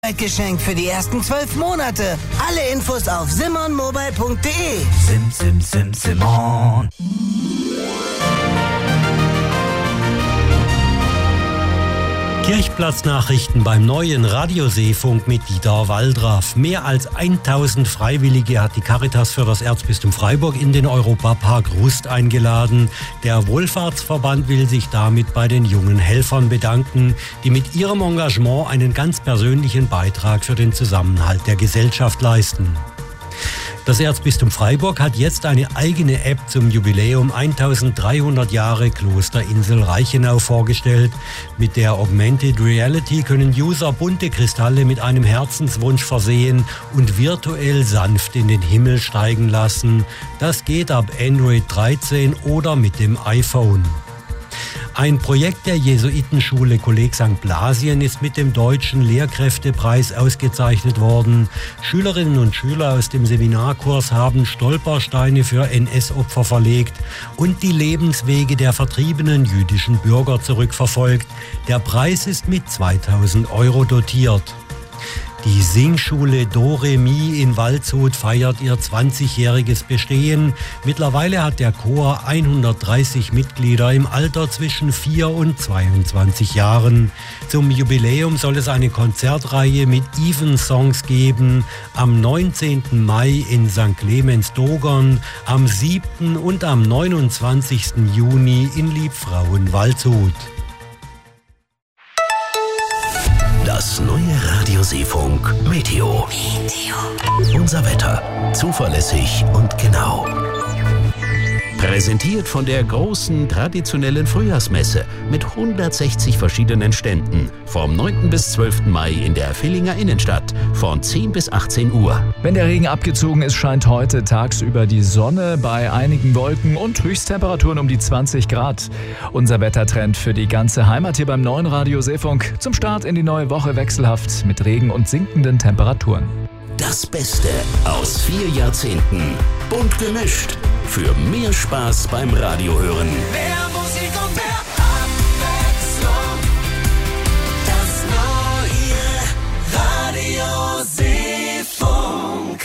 Geschenk für die ersten 12 Monate. Alle Infos auf simonmobile.de. Simon. Kirchplatznachrichten beim neuen Radioseefunk mit Dieter Waldraff. Mehr als 1000 Freiwillige hat die Caritas für das Erzbistum Freiburg in den Europapark Rust eingeladen. Der Wohlfahrtsverband will sich damit bei den jungen Helfern bedanken, die mit ihrem Engagement einen ganz persönlichen Beitrag für den Zusammenhalt der Gesellschaft leisten. Das Erzbistum Freiburg hat jetzt eine eigene App zum Jubiläum 1300 Jahre Klosterinsel Reichenau vorgestellt. Mit der Augmented Reality können User bunte Kristalle mit einem Herzenswunsch versehen und virtuell sanft in den Himmel steigen lassen. Das geht ab Android 13 oder mit dem iPhone. Ein Projekt der Jesuitenschule Kolleg St. Blasien ist mit dem Deutschen Lehrkräftepreis ausgezeichnet worden. Schülerinnen und Schüler aus dem Seminarkurs haben Stolpersteine für NS-Opfer verlegt und die Lebenswege der vertriebenen jüdischen Bürger zurückverfolgt. Der Preis ist mit 2000 € dotiert. Die Singschule Do Re Mi in Waldshut feiert ihr 20-jähriges Bestehen. Mittlerweile hat der Chor 130 Mitglieder im Alter zwischen 4 und 22 Jahren. Zum Jubiläum soll es eine Konzertreihe mit Evensongs geben. Am 19. Mai in St. Clemens Dogern, am 7. und am 29. Juni in Liebfrauen Waldshut. Das neue Radioseefunk Meteo. Unser Wetter. Zuverlässig und genau. Präsentiert von der großen traditionellen Frühjahrsmesse mit 160 verschiedenen Ständen vom 9. bis 12. Mai in der Villinger Innenstadt von 10 bis 18 Uhr. Wenn der Regen abgezogen ist, scheint heute tagsüber die Sonne bei einigen Wolken und Höchsttemperaturen um die 20 Grad. Unser Wettertrend für die ganze Heimat hier beim neuen Radioseefunk. Zum Start in die neue Woche wechselhaft mit Regen und sinkenden Temperaturen. Das Beste aus 4 Jahrzehnten. Bunt gemischt. Für mehr Spaß beim Radiohören. Mehr Musik und mehr Abwechslung. Das neue Radio Seefunk.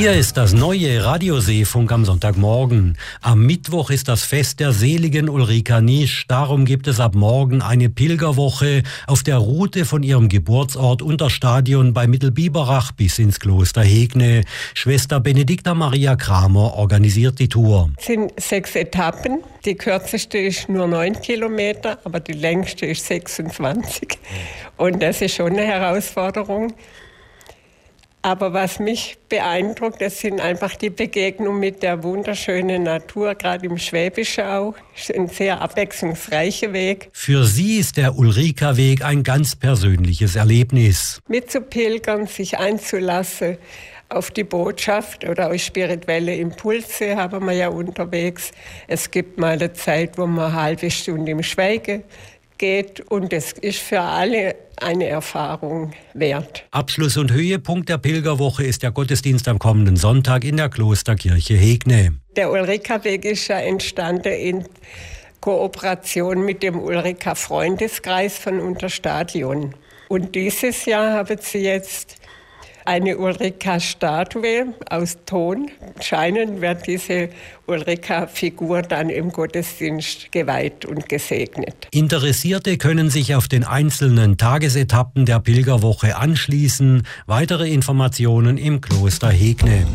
Hier ist das neue Radioseefunk am Sonntagmorgen. Am Mittwoch ist das Fest der seligen Ulrika Nisch. Darum gibt es ab morgen eine Pilgerwoche auf der Route von ihrem Geburtsort Unterstadion bei Mittelbiberach bis ins Kloster Hegne. Schwester Benedikta Maria Kramer organisiert die Tour. Es sind 6 Etappen. Die kürzeste ist nur 9 Kilometer, aber die längste ist 26. Und das ist schon eine Herausforderung. Aber was mich beeindruckt, das sind einfach die Begegnungen mit der wunderschönen Natur, gerade im Schwäbischen auch. Es ist ein sehr abwechslungsreicher Weg. Für sie ist der Ulrika-Weg ein ganz persönliches Erlebnis. Mitzupilgern, sich einzulassen auf die Botschaft oder auf spirituelle Impulse haben wir ja unterwegs. Es gibt mal eine Zeit, wo man eine halbe Stunde im Schweigen geht und es ist für alle eine Erfahrung wert. Abschluss und Höhepunkt der Pilgerwoche ist der Gottesdienst am kommenden Sonntag in der Klosterkirche Hegne. Der Ulrika-Weg ist ja entstanden in Kooperation mit dem Ulrika-Freundeskreis von Unterstadion. Und dieses Jahr haben sie jetzt eine Ulrika-Statue aus Ton. Anscheinend wird diese Ulrika-Figur dann im Gottesdienst geweiht und gesegnet. Interessierte können sich auf den einzelnen Tagesetappen der Pilgerwoche anschließen. Weitere Informationen im Kloster Hegne.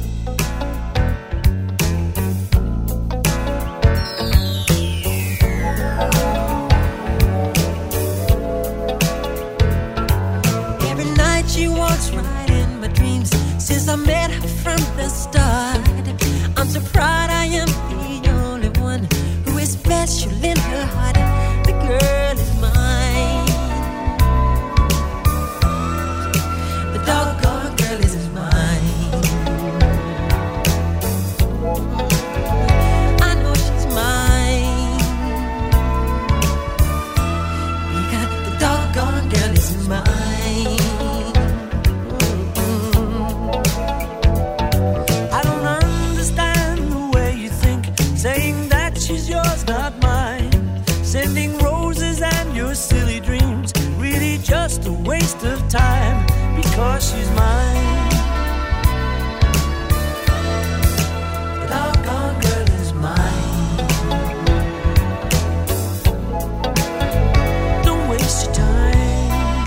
Since I met her from the start, I'm so proud I am the only one who is special in her heart. The girl is mine. The doggone girl is mine. I know she's mine. Because the doggone girl is mine. Sending roses and your silly dreams, really just a waste of time, because she's mine. The doggone girl is mine. Don't waste your time,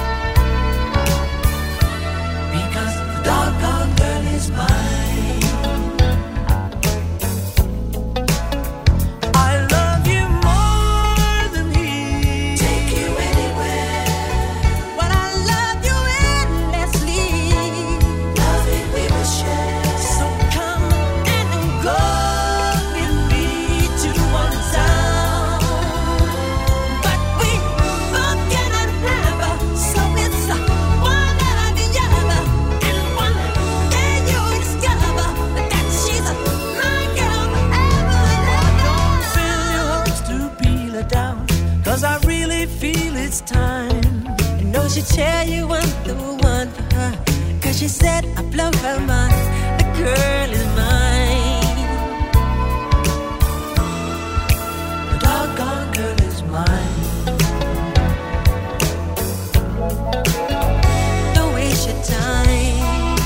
because the doggone girl is mine. She tell you I'm the one for her, 'cause she said I blow her mind. The girl is mine. The doggone girl is mine. Don't waste your time,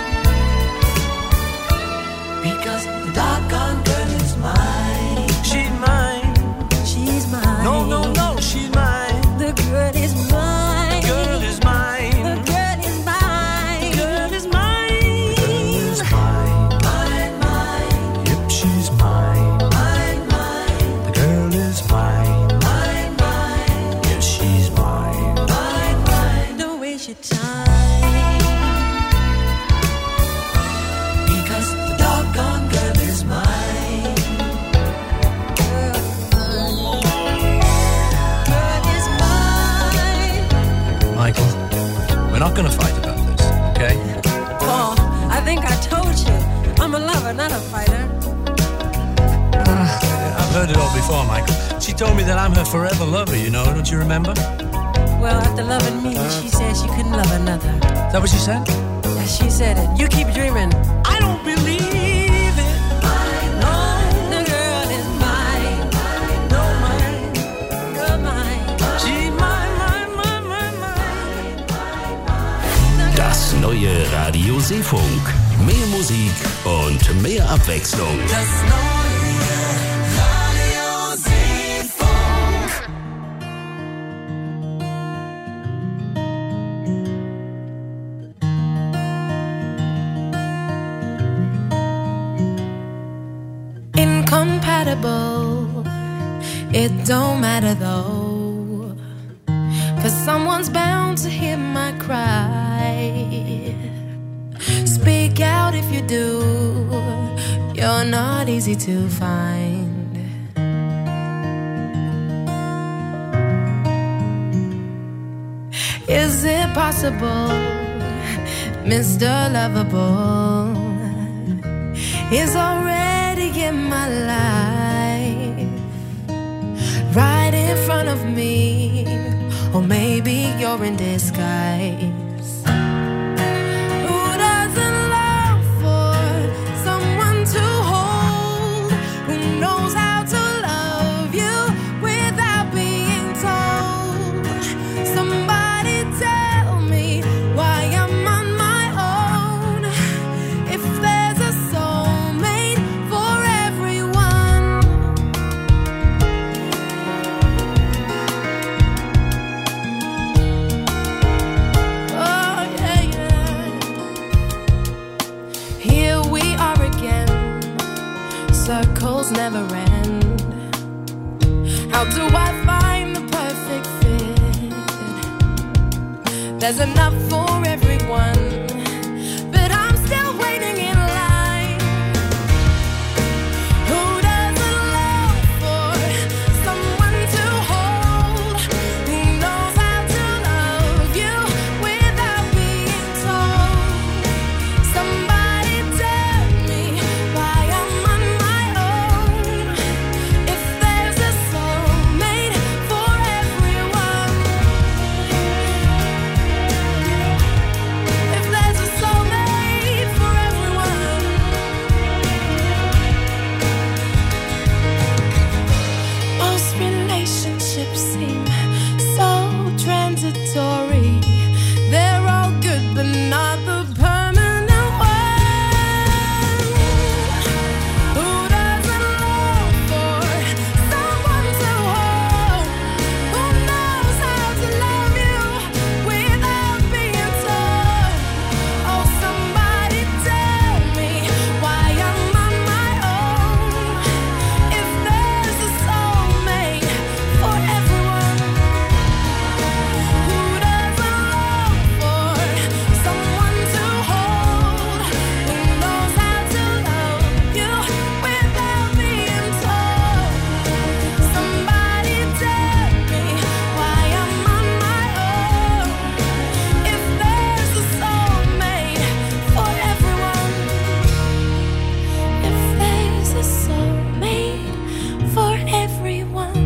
because the doggone girl is mine. She's mine. She's mine. No, no, no, she's mine. The girl is mine. We're not going to fight about this, okay? Paul, I think I told you. I'm a lover, not a fighter. I've heard it all before, Michael. She told me that I'm her forever lover, you know, don't you remember? Well, after loving me, she said she couldn't love another. Is that what she said? Yeah, she said it. You keep dreaming. I don't believe it. No, the girl is mine. No, mine. Girl, mine. She's mine, mine, mine, mine, mine. Das neue Radio Seefunk. Mehr Musik und mehr Abwechslung. Das neue Radio Seefunk. Incompatible, it don't matter though, 'cause someone's bound to hear my cry. Speak out if you do, you're not easy to find. Is it possible, Mr. Lovable is already in my life, right in front of me, or maybe you're in disguise. Circles never end. How do I find the perfect fit? There's enough for everyone, but I'm still waiting in line. Who doesn't long for someone to hold? Who knows how to love you without being told? Somebody tell me why I'm on my own. If there's a soulmate for everyone, if there's a soulmate for everyone. Most relationships seem so transitory. They're all good, but not the permanent one. Who doesn't long for someone to hold? Who knows how to love you without being told? Oh, somebody tell me why I'm on my own. If there's a soulmate for everyone, who doesn't long for someone to hold? Who knows how to love you without being told? Somebody tell me why I'm on my own. If there's a soulmate for everyone, if there's a soulmate for everyone.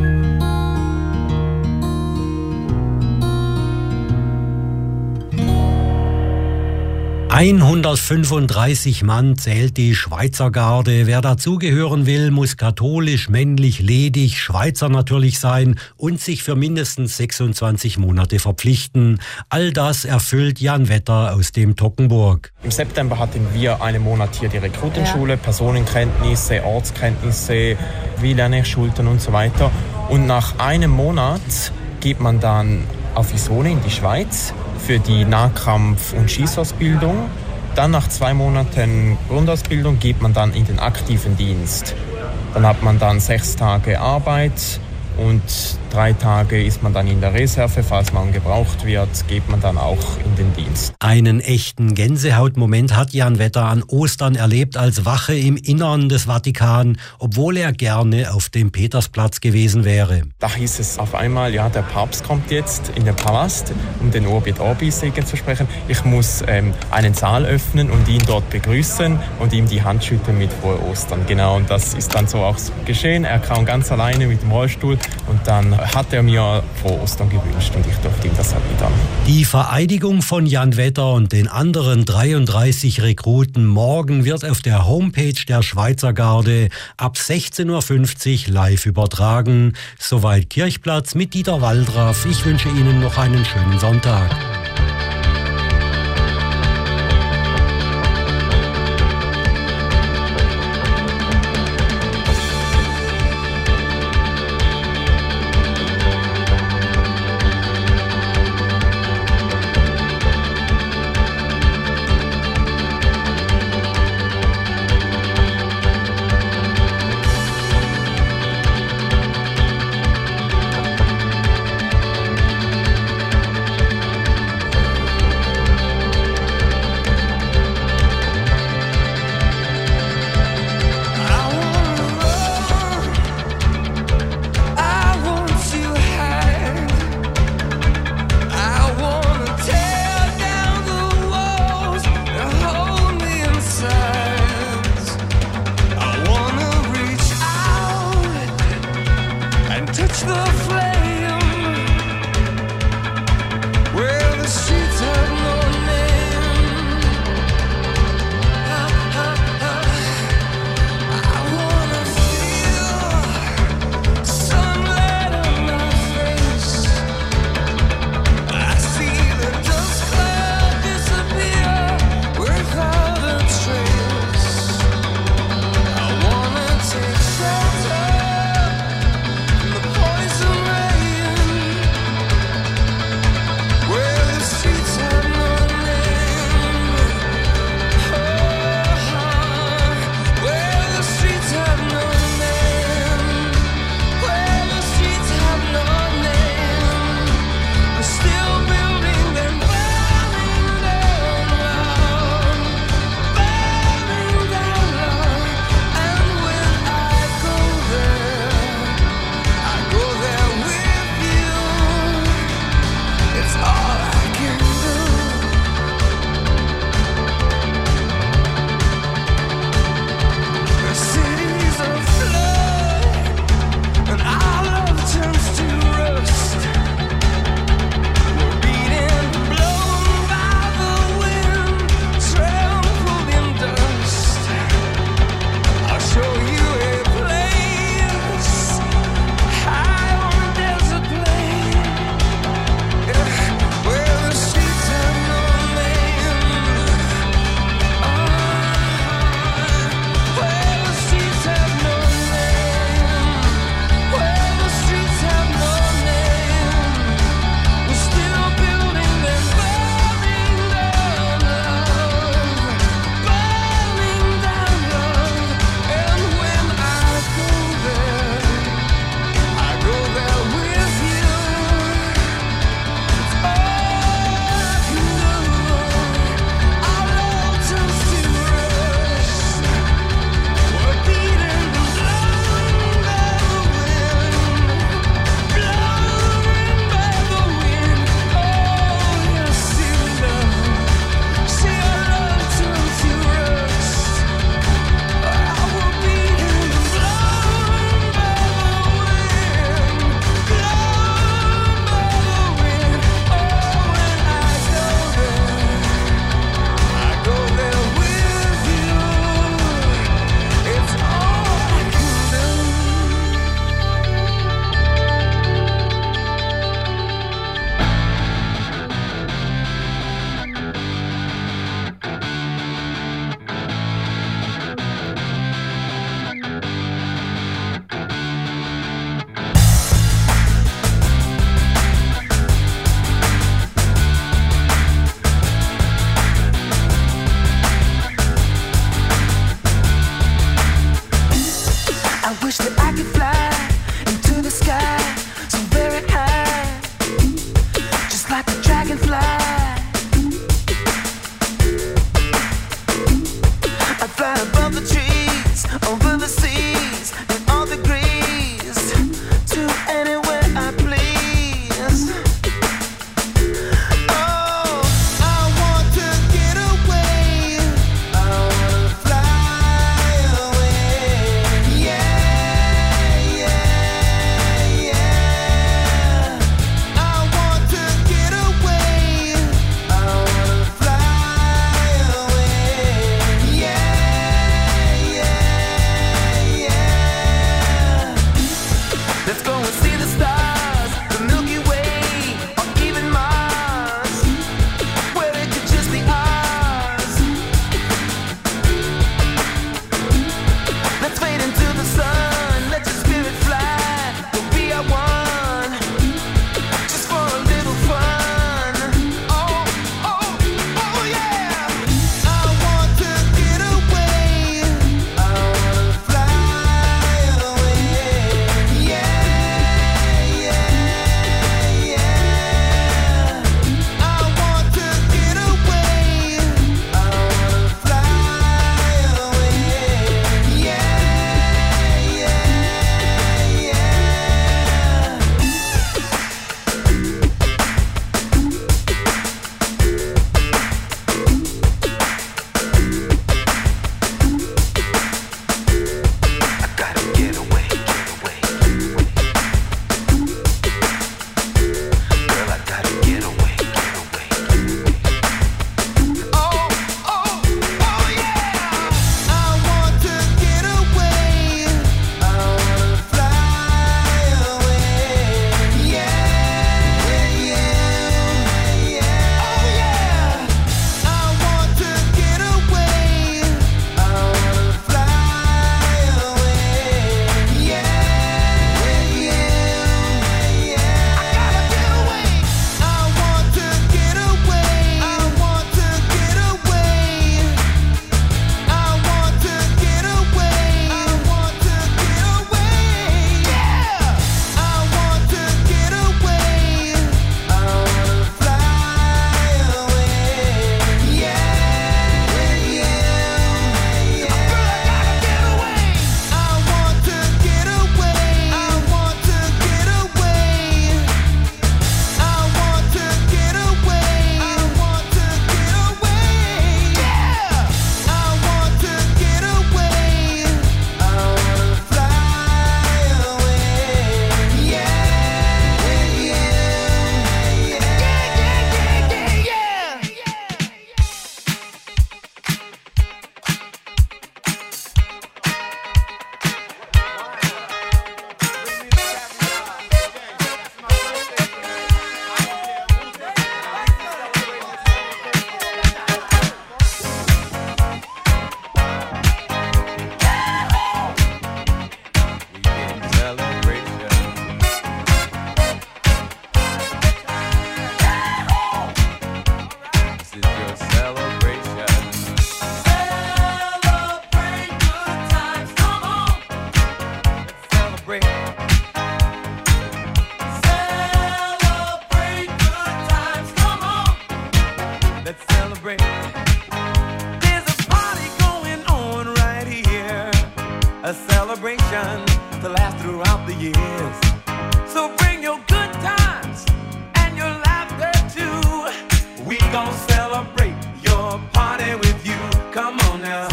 135 Mann zählt die Schweizer Garde. Wer dazugehören will, muss katholisch, männlich, ledig, Schweizer natürlich sein und sich für mindestens 26 Monate verpflichten. All das erfüllt Jan Wetter aus dem Toggenburg. Im September hatten wir einen Monat hier die Rekrutenschule, Personenkenntnisse, Ortskenntnisse, wie lerne ich Schultern und so weiter. Und nach einem Monat geht man dann auf Isole in die Schweiz für die Nahkampf- und Schießausbildung. Dann nach 2 Monaten Grundausbildung geht man dann in den aktiven Dienst. Dann hat man dann 6 Tage Arbeit und 3 Tage ist man dann in der Reserve. Falls man gebraucht wird, geht man dann auch in den Dienst. Einen echten Gänsehautmoment hat Jan Wetter an Ostern erlebt als Wache im Innern des Vatikan, obwohl er gerne auf dem Petersplatz gewesen wäre. Da hieß es auf einmal, ja, der Papst kommt jetzt in den Palast, um den Orbit Orbi-Segen zu sprechen. Ich muss einen Saal öffnen und ihn dort begrüßen und ihm die Hand schütteln mit Frohe Ostern. Genau, und das ist dann so auch geschehen. Er kam ganz alleine mit dem Rollstuhl und dann hat er mir Frohe Ostern gewünscht und ich durfte ihm das erwidern. Die Vereidigung von Jan Wetter und den anderen 33 Rekruten morgen wird auf der Homepage der Schweizer Garde ab 16.50 Uhr live übertragen. Soweit Kirchplatz mit Dieter Waldraff. Ich wünsche Ihnen noch einen schönen Sonntag. celebrate. There's a party going on right here, a celebration to last throughout the years. So bring your good times and your laughter too. We gon' celebrate your party with you. Come on now.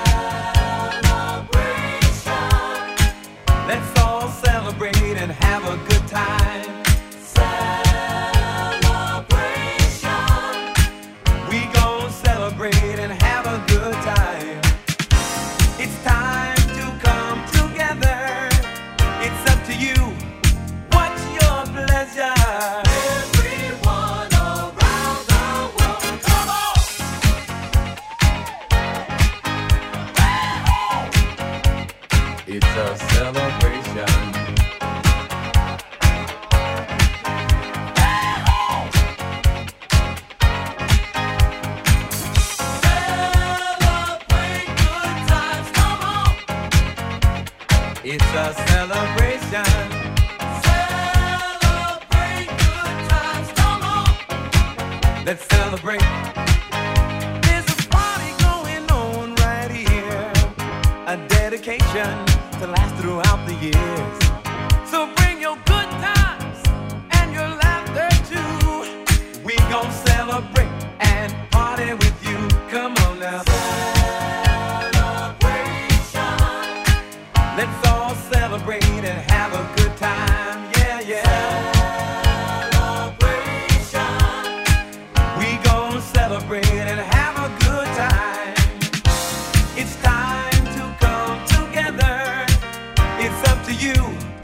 Celebration. Let's all celebrate and have a good time. Celebration. We gon' celebrate and have a good time. It's time to come together. It's up to you. What's your pleasure? Everyone around the world, come on! It's a celebration. Celebrate good times, come on! It's a celebration. Celebrate good times, come on! Let's celebrate. There's a party going on right here, a dedication to last throughout the years. So bring your good times and your laughter too. We gon' celebrate and party with you. Come on now. Celebration. Let's all celebrate and have a good time. Yeah, yeah. Celebration. We gon' celebrate and have a good time. It's time to come together. It's up to you.